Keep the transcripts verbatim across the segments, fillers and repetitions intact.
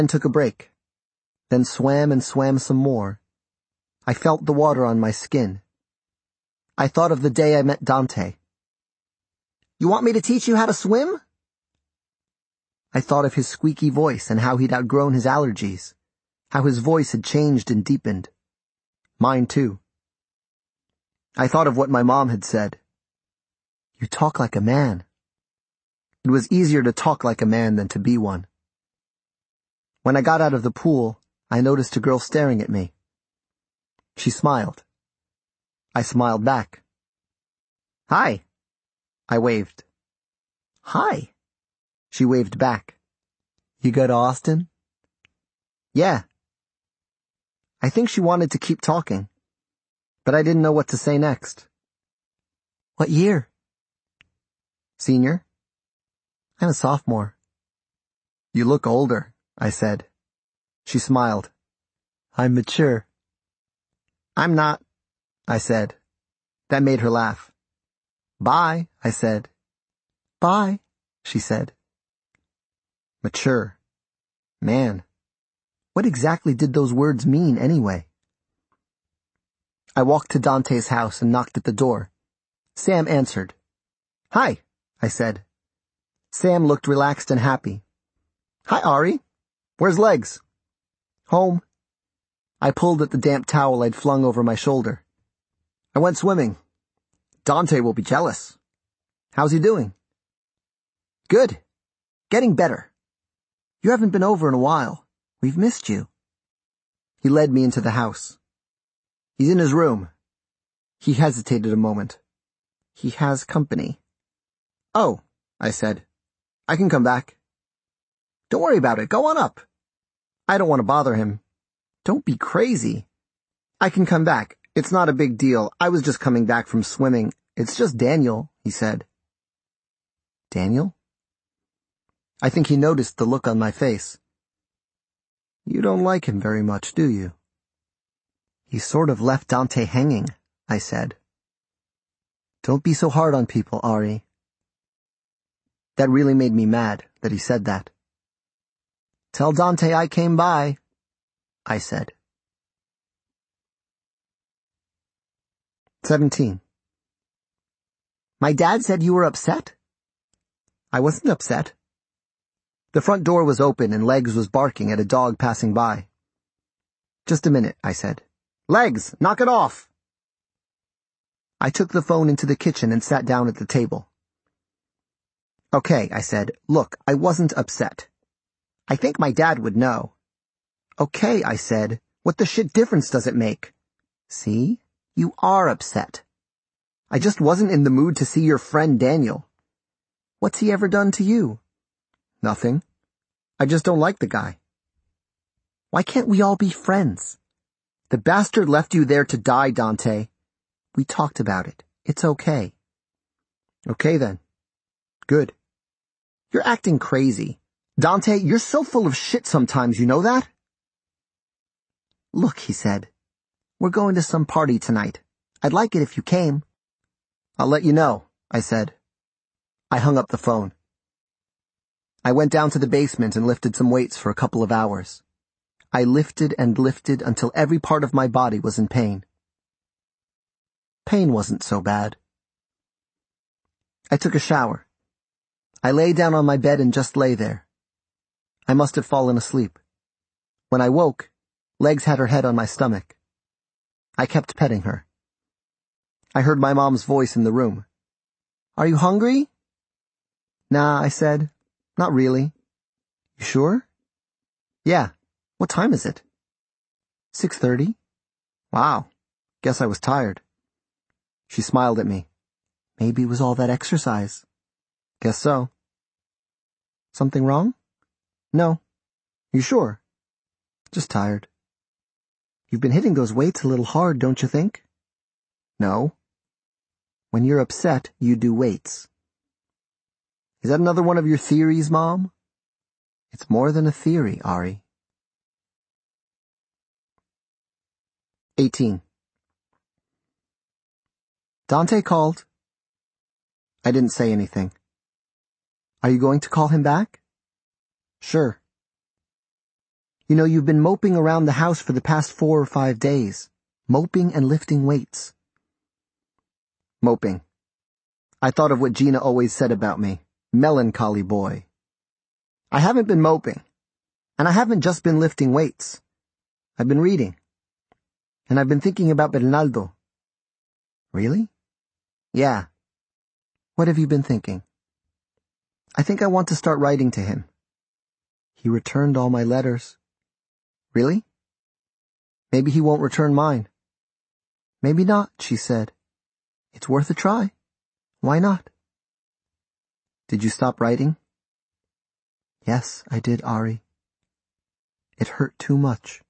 and took a break, then swam and swam some more. I felt the water on my skin. I thought of the day I met Dante. "You want me to teach you how to swim?" I thought of his squeaky voice and how he'd outgrown his allergies, how his voice had changed and deepened. Mine too. I thought of what my mom had said. "You talk like a man." It was easier to talk like a man than to be one. When I got out of the pool, I noticed a girl staring at me. She smiled. I smiled back. "Hi." I waved. "Hi." She waved back. "You go to Austin?" "Yeah." I think she wanted to keep talking, but I didn't know what to say next. "What year?" "Senior." "I'm a sophomore." "You look older," I said. She smiled. "I'm mature." "I'm not," I said. That made her laugh. "Bye," I said. "Bye," she said. Mature. Man, what exactly did those words mean anyway? I walked to Dante's house and knocked at the door. Sam answered. "Hi," I said. Sam looked relaxed and happy. "Hi, Ari. Where's Legs?" "Home." I pulled at the damp towel I'd flung over my shoulder. "I went swimming. Dante will be jealous." "How's he doing?" "Good. Getting better. You haven't been over in a while. We've missed you." He led me into the house. "He's in his room." He hesitated a moment. "He has company." "Oh," I said. "I can come back." "Don't worry about it. Go on up." "I don't want to bother him." "Don't be crazy." "I can come back. It's not a big deal. I was just coming back from swimming. It's just Daniel," he said. "Daniel?" I think he noticed the look on my face. "You don't like him very much, do you?" "He sort of left Dante hanging," I said. "Don't be so hard on people, Ari." That really made me mad that he said that. "Tell Dante I came by," I said. Seventeen. "My dad said you were upset?" I wasn't upset. The front door was open and Legs was barking at a dog passing by. "Just a minute," I said. "Legs, knock it off!" I took the phone into the kitchen and sat down at the table. "Okay," I said. "Look, I wasn't upset. I think my dad would know." "Okay," I said. "What the shit difference does it make?" "See? You are upset. I just wasn't in the mood to see your friend Daniel." "What's he ever done to you?" "Nothing. I just don't like the guy." "Why can't we all be friends?" "The bastard left you there to die, Dante." "We talked about it. It's okay." "Okay then. Good." "You're acting crazy. Dante, you're so full of shit sometimes, you know that?" "Look," he said. "We're going to some party tonight. I'd like it if you came." "I'll let you know," I said. I hung up the phone. I went down to the basement and lifted some weights for a couple of hours. I lifted and lifted until every part of my body was in pain. Pain wasn't so bad. I took a shower. I lay down on my bed and just lay there. I must have fallen asleep. When I woke, Legs had her head on my stomach. I kept petting her. I heard my mom's voice in the room. "Are you hungry?" "Nah," I said. "Not really." "You sure?" "Yeah. What time is it?" six thirty. "Wow. Guess I was tired." She smiled at me. "Maybe it was all that exercise." "Guess so." "Something wrong?" "No." "You sure?" "Just tired." "You've been hitting those weights a little hard, don't you think?" "No." "When you're upset, you do weights." "Is that another one of your theories, Mom?" "It's more than a theory, Ari." Eighteen. Dante called. I didn't say anything. "Are you going to call him back?" "Sure." You know, you've been moping around the house for the past four or five days. Moping and lifting weights. Moping. I thought of what Gina always said about me. Melancholy boy. I haven't been moping. And I haven't just been lifting weights. I've been reading. And I've been thinking about Bernaldo. Really? Yeah. What have you been thinking? I think I want to start writing to him. He returned all my letters. Really? Maybe he won't return mine. Maybe not, she said. It's worth a try. Why not? Did you stop writing? Yes, I did, Ari. It hurt too much.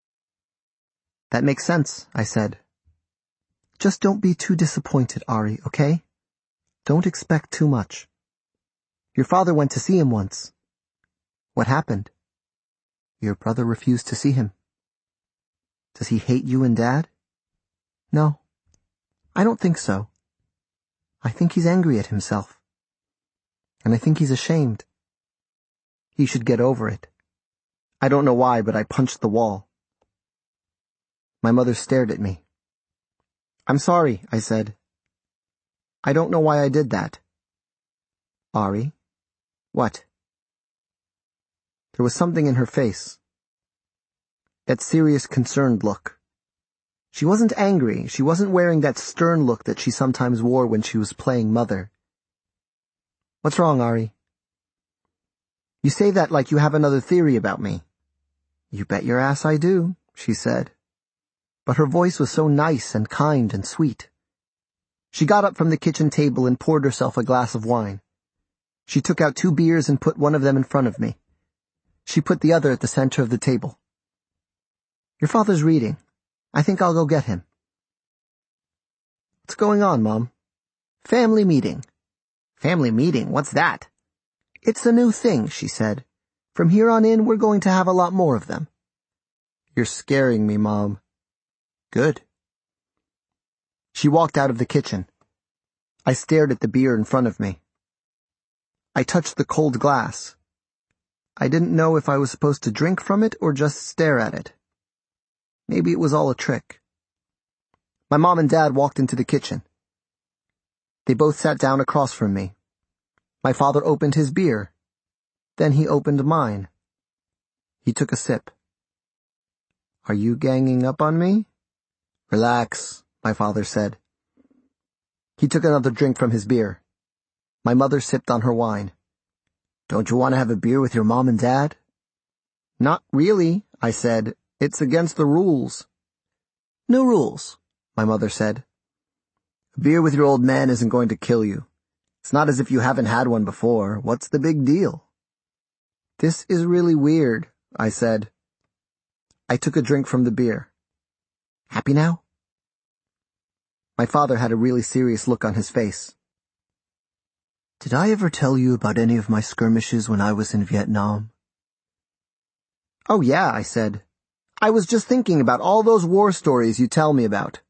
That makes sense, I said. Just don't be too disappointed, Ari, okay? Don't expect too much. Your father went to see him once. What happened? Your brother refused to see him. Does he hate you and Dad? No, I don't think so. I think he's angry at himself. And I think he's ashamed. He should get over it. I don't know why, but I punched the wall. My mother stared at me. I'm sorry, I said. I don't know why I did that. Ari? What? There was something in her face. That serious, concerned look. She wasn't angry. She wasn't wearing that stern look that she sometimes wore when she was playing mother. What's wrong, Ari? You say that like you have another theory about me. You bet your ass I do, she said. But her voice was so nice and kind and sweet. She got up from the kitchen table and poured herself a glass of wine. She took out two beers and put one of them in front of me. She put the other at the center of the table. Your father's reading. I think I'll go get him. What's going on, Mom? Family meeting. Family meeting? What's that? It's a new thing, she said. From here on in, we're going to have a lot more of them. You're scaring me, Mom. Good. She walked out of the kitchen. I stared at the beer in front of me. I touched the cold glass. I didn't know if I was supposed to drink from it or just stare at it. Maybe it was all a trick. My mom and Dad walked into the kitchen. They both sat down across from me. My father opened his beer. Then he opened mine. He took a sip. Are you ganging up on me? Relax, my father said. He took another drink from his beer. My mother sipped on her wine. Don't you want to have a beer with your mom and Dad? Not really, I said. It's against the rules. No rules, my mother said. A beer with your old man isn't going to kill you. It's not as if you haven't had one before. What's the big deal? This is really weird, I said. I took a drink from the beer. Happy now? My father had a really serious look on his face. Did I ever tell you about any of my skirmishes when I was in Vietnam? Oh yeah, I said. I was just thinking about all those war stories you tell me about.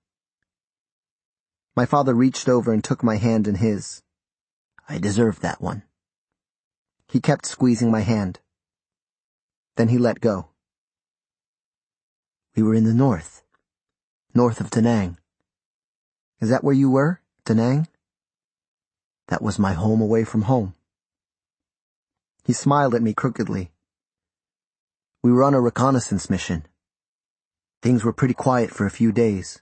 My father reached over and took my hand in his. I deserved that one. He kept squeezing my hand. Then he let go. We were in the north, north of Da Nang. Is that where you were, Da Nang? That was my home away from home. He smiled at me crookedly. We were on a reconnaissance mission. Things were pretty quiet for a few days.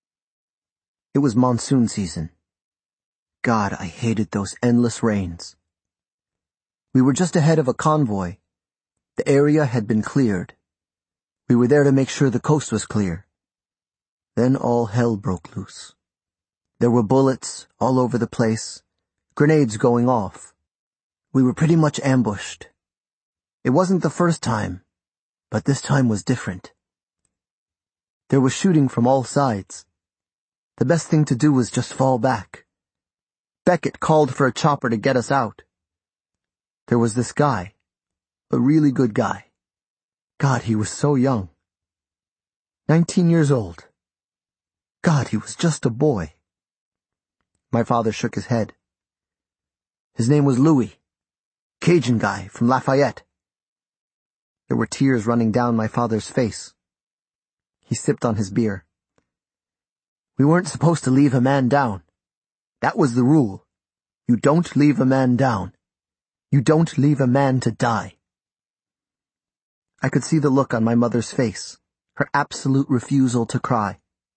It was monsoon season. God, I hated those endless rains. We were just ahead of a convoy. The area had been cleared. We were there to make sure the coast was clear. Then all hell broke loose. There were bullets all over the place, grenades going off. We were pretty much ambushed. It wasn't the first time, but this time was different. There was shooting from all sides. The best thing to do was just fall back. Beckett called for a chopper to get us out. There was this guy, a really good guy. God, he was so young. Nineteen years old. God, he was just a boy. My father shook his head. His name was Louis, Cajun guy from Lafayette. There were tears running down my father's face. He sipped on his beer. We weren't supposed to leave a man down. That was the rule. You don't leave a man down. You don't leave a man to die. I could see the look on my mother's face, her absolute refusal to cry.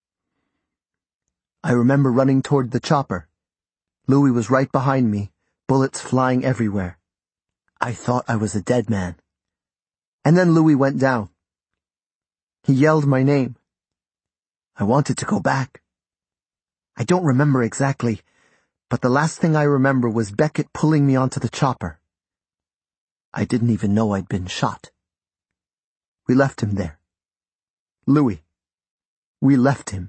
I remember running toward the chopper. Louis was right behind me, bullets flying everywhere. I thought I was a dead man. And then Louis went down. He yelled my name. I wanted to go back. I don't remember exactly, but the last thing I remember was Beckett pulling me onto the chopper. I didn't even know I'd been shot. We left him there. Louis. We left him.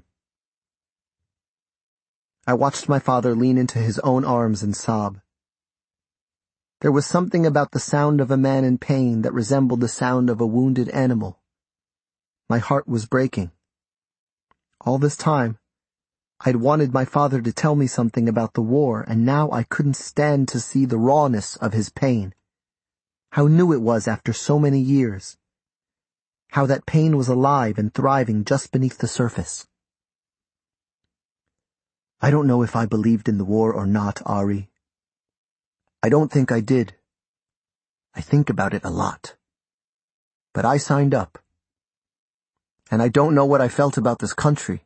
I watched my father lean into his own arms and sob. There was something about the sound of a man in pain that resembled the sound of a wounded animal. My heart was breaking. All this time, I'd wanted my father to tell me something about the war, and now I couldn't stand to see the rawness of his pain. How new it was after so many years. How that pain was alive and thriving just beneath the surface. I don't know if I believed in the war or not, Ari. I don't think I did. I think about it a lot. But I signed up. And I don't know what I felt about this country.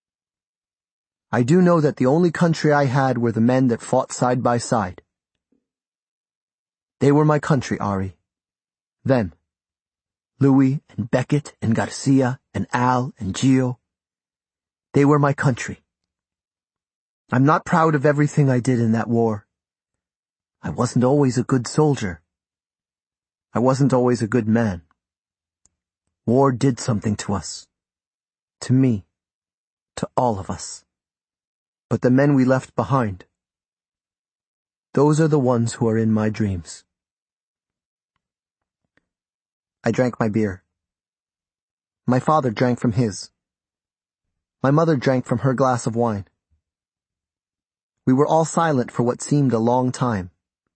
I do know that the only country I had were the men that fought side by side. They were my country, Ari. Them. Louis and Beckett and Garcia and Al and Gio. They were my country. I'm not proud of everything I did in that war. I wasn't always a good soldier. I wasn't always a good man. War did something to us. To me. To all of us. But the men we left behind, those are the ones who are in my dreams. I drank my beer. My father drank from his. My mother drank from her glass of wine. We were all silent for what seemed a long time.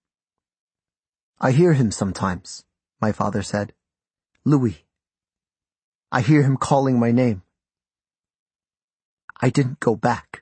I hear him sometimes, my father said. Louis. I hear him calling my name. I didn't go back.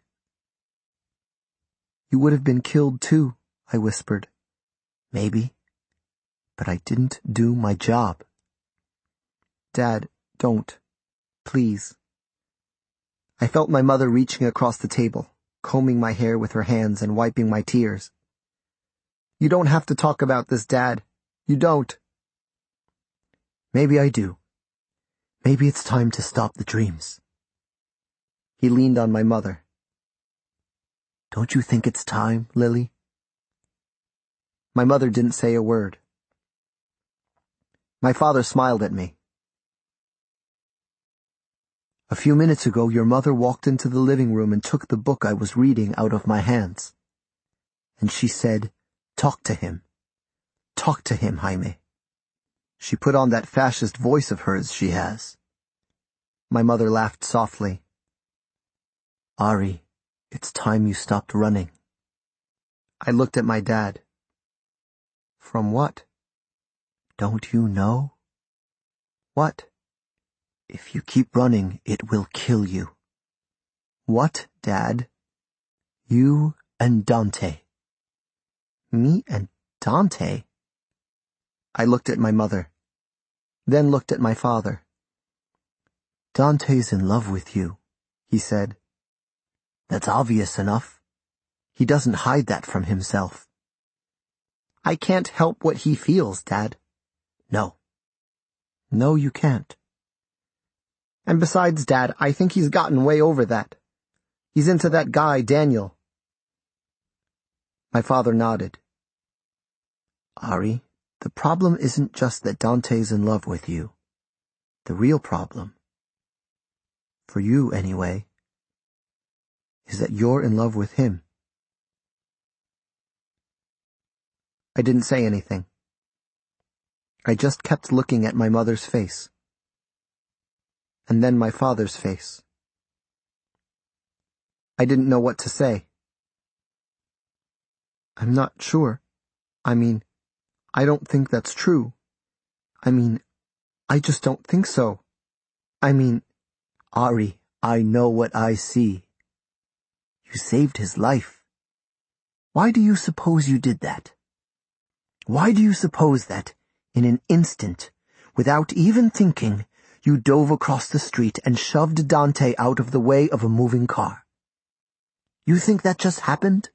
You would have been killed too, I whispered. Maybe. But I didn't do my job. Dad, don't. Please. I felt my mother reaching across the table, combing my hair with her hands and wiping my tears. You don't have to talk about this, Dad. You don't. Maybe I do. Maybe it's time to stop the dreams. He leaned on my mother. Don't you think it's time, Lily? My mother didn't say a word. My father smiled at me. A few minutes ago, your mother walked into the living room and took the book I was reading out of my hands. And she said, talk to him. Talk to him, Jaime. She put on that fascist voice of hers she has. My mother laughed softly. Ari, it's time you stopped running. I looked at my dad. From what? Don't you know? What? If you keep running, it will kill you. What, Dad? You and Dante. Me and Dante? I looked at my mother, then looked at my father. Dante's in love with you, he said. That's obvious enough. He doesn't hide that from himself. I can't help what he feels, Dad. No. No, you can't. And besides, Dad, I think he's gotten way over that. He's into that guy, Daniel. My father nodded. Ari, the problem isn't just that Dante's in love with you. The real problem, for you anyway, is that you're in love with him. I didn't say anything. I just kept looking at my mother's face. And then my father's face. I didn't know what to say. I'm not sure. I mean, I don't think that's true. I mean, I just don't think so. I mean, Ari, I know what I see. You saved his life. Why do you suppose you did that? Why do you suppose that, in an instant, without even thinking, you dove across the street and shoved Dante out of the way of a moving car? You think that just happened?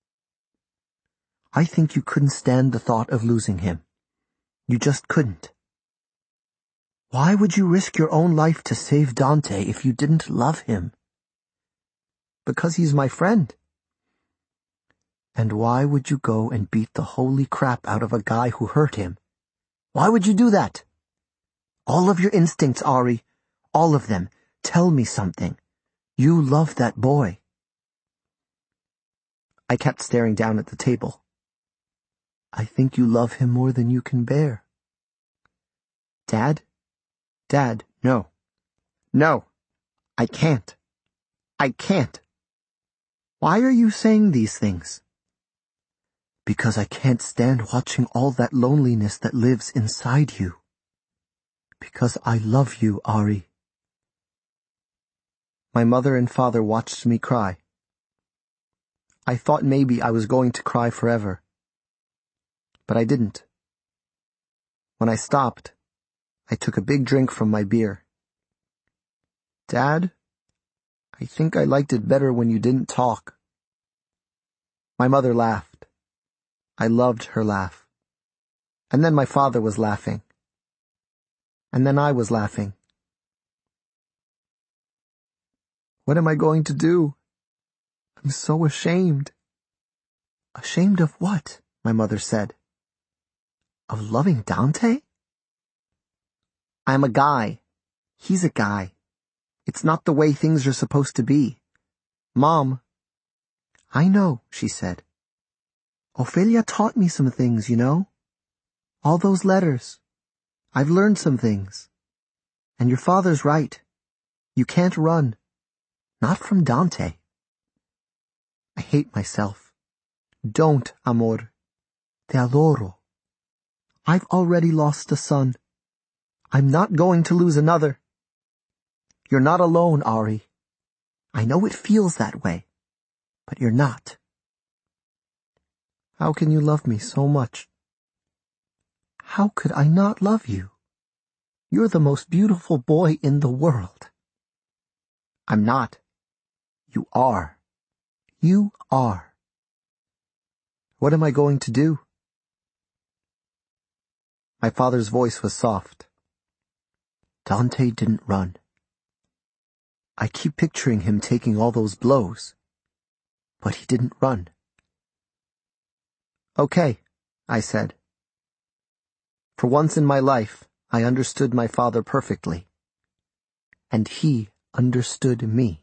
I think you couldn't stand the thought of losing him. You just couldn't. Why would you risk your own life to save Dante if you didn't love him? Because he's my friend. And why would you go and beat the holy crap out of a guy who hurt him? Why would you do that? All of your instincts, Ari, all of them, tell me something. You love that boy. I kept staring down at the table. I think you love him more than you can bear. Dad? Dad, no. No. I can't. I can't. Why are you saying these things? Because I can't stand watching all that loneliness that lives inside you. Because I love you, Ari. My mother and father watched me cry. I thought maybe I was going to cry forever. But I didn't. When I stopped, I took a big drink from my beer. Dad, I think I liked it better when you didn't talk. My mother laughed. I loved her laugh. And then my father was laughing. And then I was laughing. What am I going to do? I'm so ashamed. Ashamed of what? My mother said. Of loving Dante? I'm a guy. He's a guy. It's not the way things are supposed to be. Mom. I know, she said. Ophelia taught me some things, you know. All those letters. I've learned some things. And your father's right. You can't run. Not from Dante. I hate myself. Don't, amor. Te adoro. I've already lost a son. I'm not going to lose another. You're not alone, Ari. I know it feels that way, but you're not. How can you love me so much? How could I not love you? You're the most beautiful boy in the world. I'm not. You are. You are. What am I going to do? My father's voice was soft. Dante didn't run. I keep picturing him taking all those blows. But he didn't run. Okay, I said. For once in my life, I understood my father perfectly. And he understood me.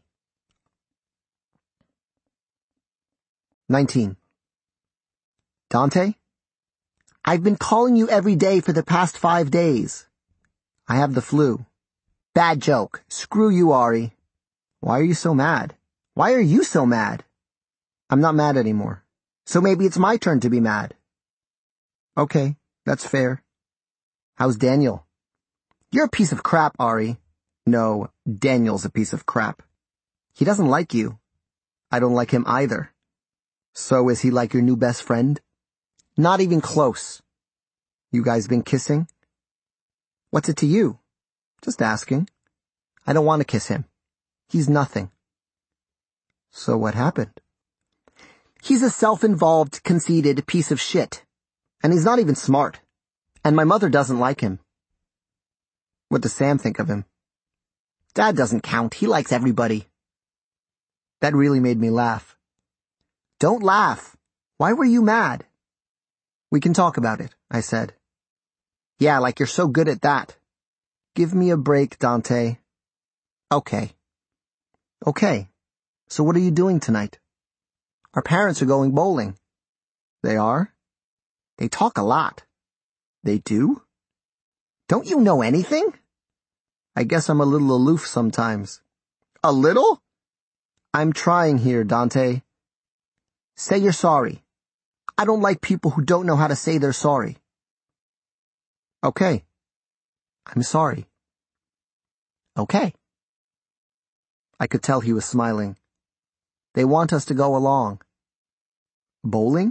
nineteen. Dante? I've been calling you every day for the past five days. I have the flu. Bad joke. Screw you, Ari. Why are you so mad? Why are you so mad? I'm not mad anymore. So maybe it's my turn to be mad. Okay, that's fair. How's Daniel? You're a piece of crap, Ari. No, Daniel's a piece of crap. He doesn't like you. I don't like him either. So is he like your new best friend? Not even close. You guys been kissing? What's it to you? Just asking. I don't want to kiss him. He's nothing. So what happened? He's a self-involved, conceited piece of shit. And he's not even smart. And my mother doesn't like him. What does Sam think of him? Dad doesn't count. He likes everybody. That really made me laugh. Don't laugh. Why were you mad? We can talk about it, I said. Yeah, like you're so good at that. Give me a break, Dante. Okay. Okay. So what are you doing tonight? Our parents are going bowling. They are? They talk a lot. They do? Don't you know anything? I guess I'm a little aloof sometimes. A little? I'm trying here, Dante. Say you're sorry. I don't like people who don't know how to say they're sorry. Okay. I'm sorry. Okay. I could tell he was smiling. They want us to go along. Bowling?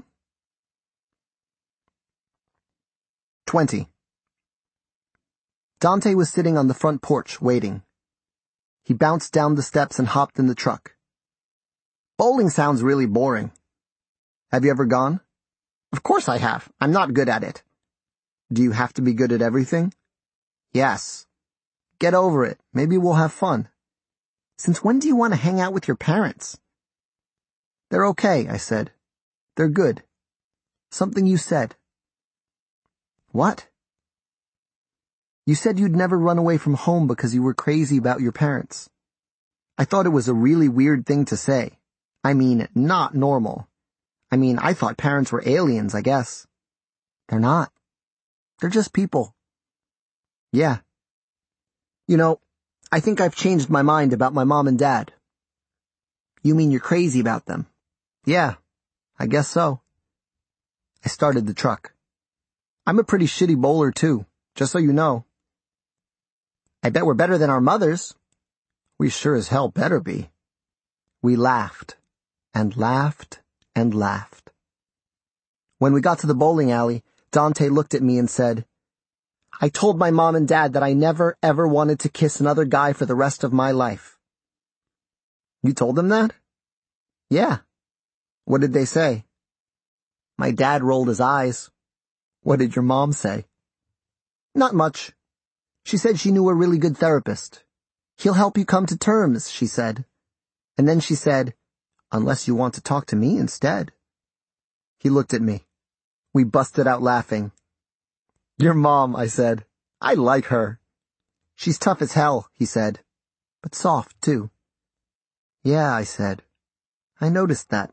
Twenty. Dante was sitting on the front porch, waiting. He bounced down the steps and hopped in the truck. Bowling sounds really boring. Have you ever gone? Of course I have. I'm not good at it. Do you have to be good at everything? Yes. Get over it. Maybe we'll have fun. Since when do you want to hang out with your parents? They're okay, I said. They're good. Something you said. What? You said you'd never run away from home because you were crazy about your parents. I thought it was a really weird thing to say. I mean, not normal. I mean, I thought parents were aliens, I guess. They're not. They're just people. Yeah. You know, I think I've changed my mind about my mom and dad. You mean you're crazy about them? Yeah, I guess so. I started the truck. I'm a pretty shitty bowler too, just so you know. I bet we're better than our mothers. We sure as hell better be. We laughed, and laughed, and laughed. When we got to the bowling alley, Dante looked at me and said, I told my mom and dad that I never ever wanted to kiss another guy for the rest of my life. You told them that? Yeah. What did they say? My dad rolled his eyes. What did your mom say? Not much. She said she knew a really good therapist. He'll help you come to terms, she said. And then she said, unless you want to talk to me instead. He looked at me. We busted out laughing. Your mom, I said. I like her. She's tough as hell, he said. But soft, too. Yeah, I said. I noticed that.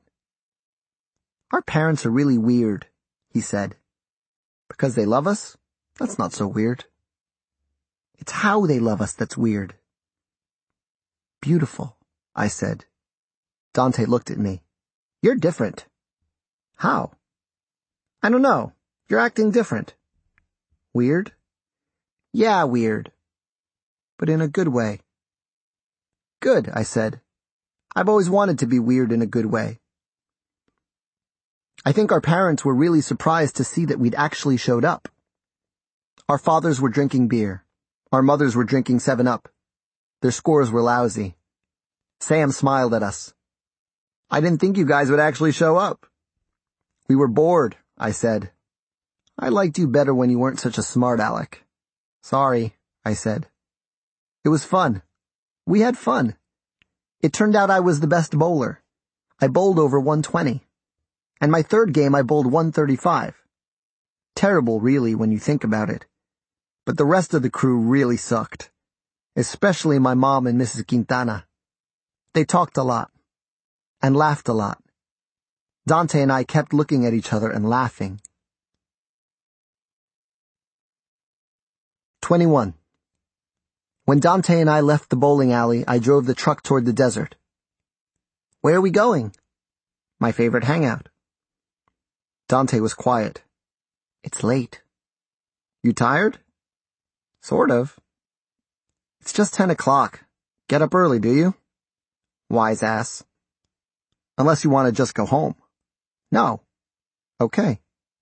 Our parents are really weird, he said. Because they love us? That's not so weird. It's how they love us that's weird. Beautiful, I said. Dante looked at me. You're different. How? I don't know. You're acting different. Weird? Yeah, weird. But in a good way. Good, I said. I've always wanted to be weird in a good way. I think our parents were really surprised to see that we'd actually showed up. Our fathers were drinking beer. Our mothers were drinking seven up. Their scores were lousy. Sam smiled at us. I didn't think you guys would actually show up. We were bored, I said. I liked you better when you weren't such a smart aleck. Sorry, I said. It was fun. We had fun. It turned out I was the best bowler. I bowled over one twenty. And my third game I bowled one thirty-five. Terrible, really, when you think about it. But the rest of the crew really sucked. Especially my mom and Missus Quintana. They talked a lot. And laughed a lot. Dante and I kept looking at each other and laughing. twenty-one. When Dante and I left the bowling alley, I drove the truck toward the desert. Where are we going? My favorite hangout. Dante was quiet. It's late. You tired? Sort of. It's just ten o'clock. Get up early, do you? Wise ass. Unless you want to just go home. No. Okay.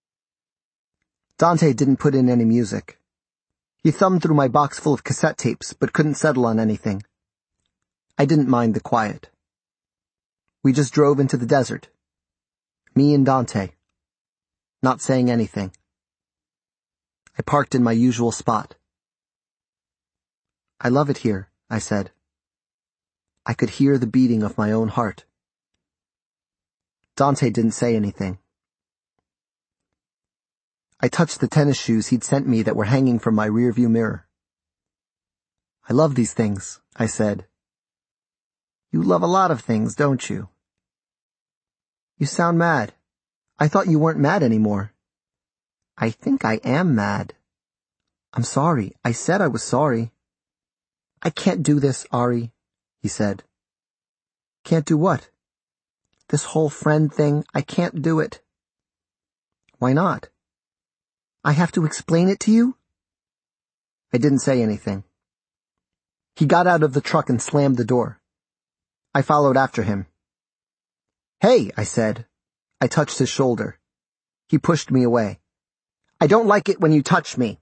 Dante didn't put in any music. He thumbed through my box full of cassette tapes, but couldn't settle on anything. I didn't mind the quiet. We just drove into the desert. Me and Dante. Not saying anything. I parked in my usual spot. I love it here, I said. I could hear the beating of my own heart. Dante didn't say anything. I touched the tennis shoes he'd sent me that were hanging from my rearview mirror. I love these things, I said. You love a lot of things, don't you? You sound mad. I thought you weren't mad anymore. I think I am mad. I'm sorry. I said I was sorry. I can't do this, Ari, he said. Can't do what? This whole friend thing, I can't do it. Why not? I have to explain it to you? I didn't say anything. He got out of the truck and slammed the door. I followed after him. "Hey," I said. I touched his shoulder. He pushed me away. "I don't like it when you touch me."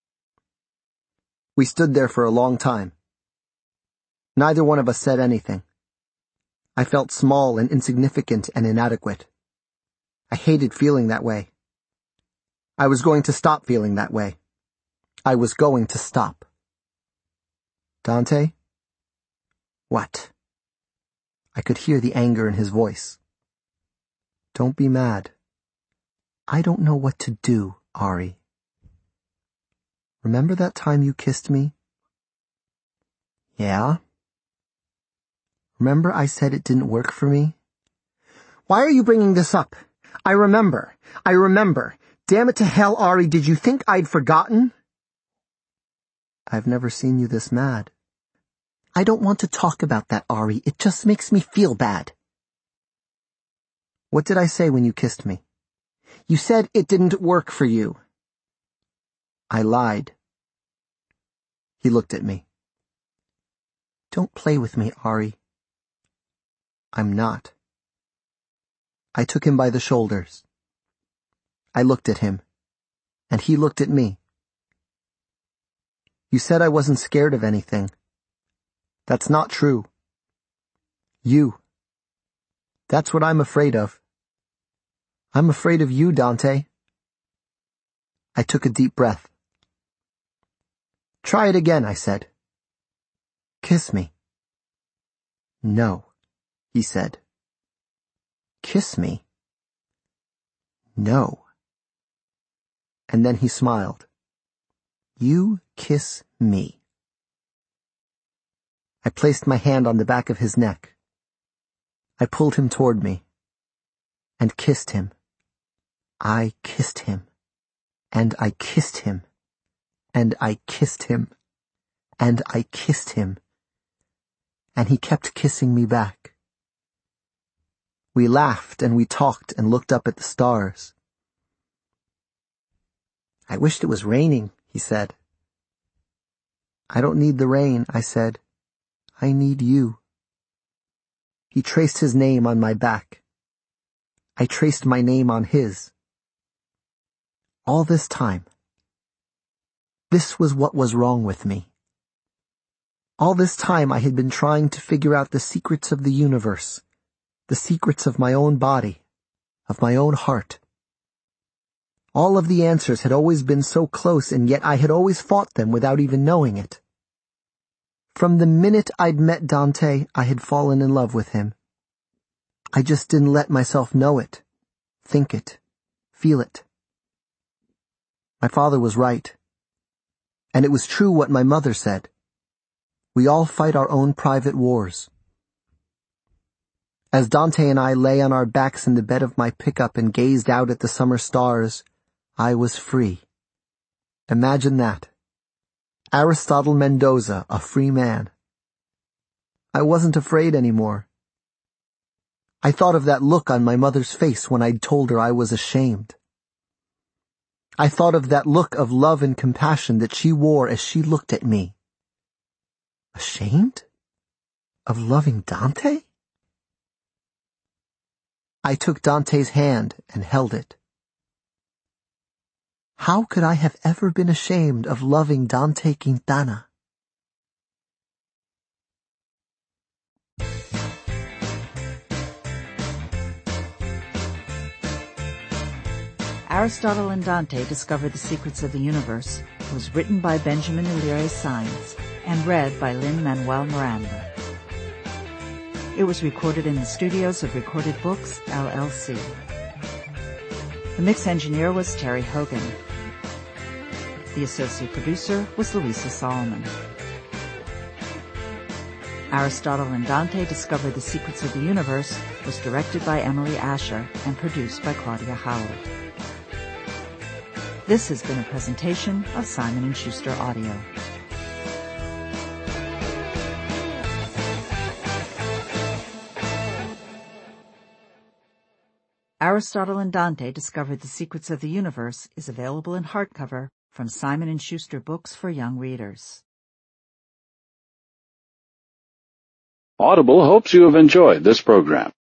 We stood there for a long time. Neither one of us said anything. I felt small and insignificant and inadequate. I hated feeling that way. I was going to stop feeling that way. I was going to stop. "Dante?" "What?" I could hear the anger in his voice. "Don't be mad. I don't know what to do, Ari. Remember that time you kissed me?" "Yeah?" "Remember I said it didn't work for me?" "Why are you bringing this up? I remember. I remember. Damn it to hell, Ari, did you think I'd forgotten?" "I've never seen you this mad." "I don't want to talk about that, Ari. It just makes me feel bad." "What did I say when you kissed me?" "You said it didn't work for you." "I lied." He looked at me. "Don't play with me, Ari." "I'm not." I took him by the shoulders. I looked at him, and he looked at me. "You said I wasn't scared of anything. That's not true. You. That's what I'm afraid of. I'm afraid of you, Dante." I took a deep breath. "Try it again," I said. "Kiss me." "No," he said. "Kiss me." "No." And then he smiled. "You kiss me." I placed my hand on the back of his neck. I pulled him toward me and kissed him. I kissed him, and I kissed him, and I kissed him, and I kissed him, and he kept kissing me back. We laughed and we talked and looked up at the stars. "I wished it was raining," he said. "I don't need the rain," I said. "I need you." He traced his name on my back. I traced my name on his. All this time, this was what was wrong with me. All this time I had been trying to figure out the secrets of the universe, the secrets of my own body, of my own heart. All of the answers had always been so close, and yet I had always fought them without even knowing it. From the minute I'd met Dante, I had fallen in love with him. I just didn't let myself know it, think it, feel it. My father was right. And it was true what my mother said. We all fight our own private wars. As Dante and I lay on our backs in the bed of my pickup and gazed out at the summer stars, I was free. Imagine that. Aristotle Mendoza, a free man. I wasn't afraid anymore. I thought of that look on my mother's face when I'd told her I was ashamed. I thought of that look of love and compassion that she wore as she looked at me. Ashamed? Of loving Dante? I took Dante's hand and held it. How could I have ever been ashamed of loving Dante Quintana? Aristotle and Dante Discover the Secrets of the Universe was written by Benjamin Illyria Saenz and read by Lin-Manuel Miranda. It was recorded in the studios of Recorded Books, L L C. The mix engineer was Terry Hogan. The associate producer was Louisa Solomon. Aristotle and Dante Discover the Secrets of the Universe was directed by Emily Asher and produced by Claudia Howard. This has been a presentation of Simon and Schuster Audio. Aristotle and Dante Discovered the Secrets of the Universe is available in hardcover from Simon and Schuster Books for Young Readers. Audible hopes you have enjoyed this program.